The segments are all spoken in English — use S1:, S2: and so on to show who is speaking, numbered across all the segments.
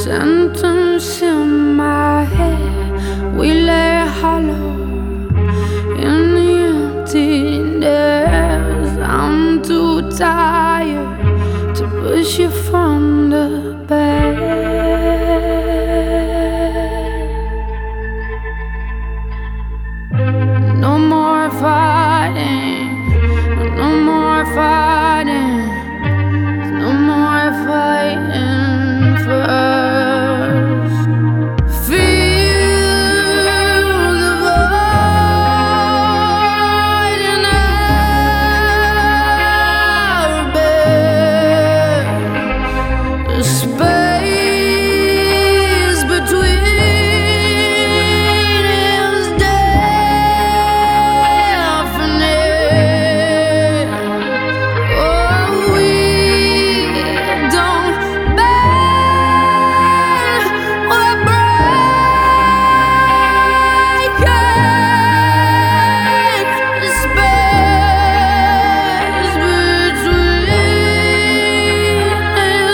S1: Sentence in my head, we lay hollow in the emptiness. I'm too tired to push you from the bed. No more fighting, no more fighting, no more fighting for us. Feel the void in our bed, the space between is deafening. Oh, we don't bend or break it. The space between is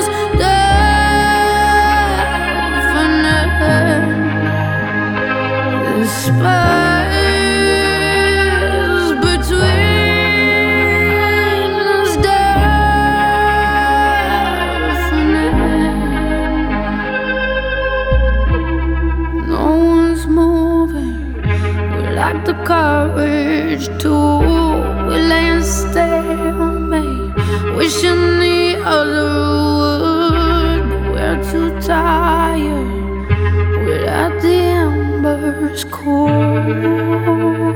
S1: deafening. The space between is deafening. No one's moving. We lack the courage to. We lay in stalemate, wishing the other would. But we're too tired. We're at the embers cold.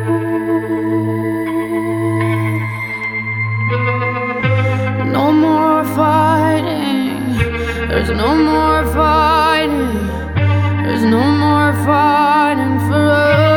S1: No more fighting. There's no more fighting. There's no more fighting for us.